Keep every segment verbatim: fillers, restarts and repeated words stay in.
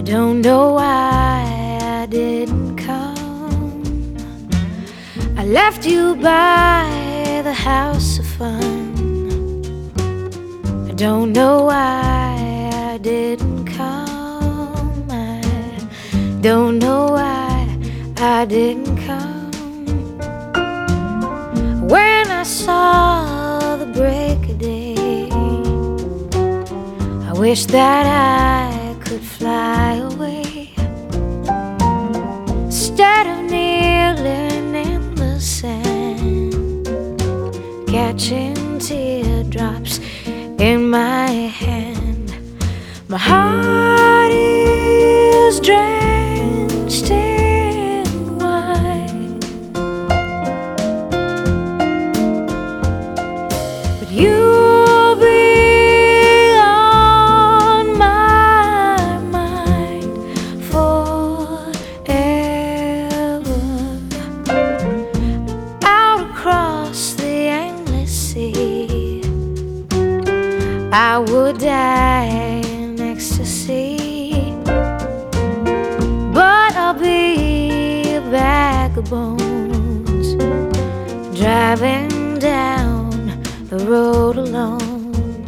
don't know why I didn't come. I left you by the house of fun. I don't know why I didn't come. I don't know why I didn't come. When I saw the break of day, I wish that I could fly away instead of kneeling in the sand, catching teardrops in my hand. My heart is drenched in wine, but you'll be on my mind forever. Out across the endless sea, I would die in ecstasy, but I'll be a bag of bones, driving down the road alone.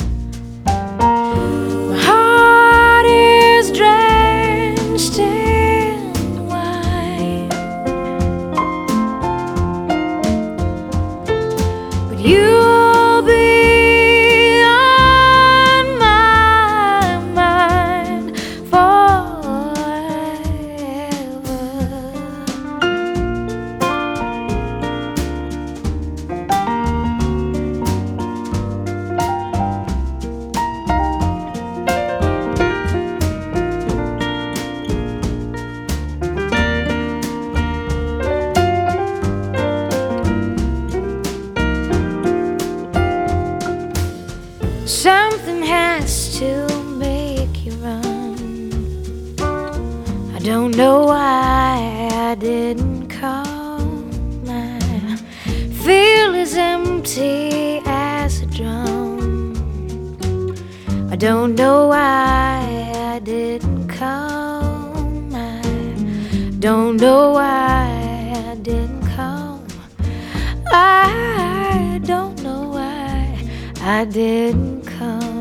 My heart is drenched in wine, but you'll be something has to make you run. I don't know why I didn't come. I feel as empty as a drum. I don't know why I didn't come. I don't know why I didn't come. I don't know why I didn't come.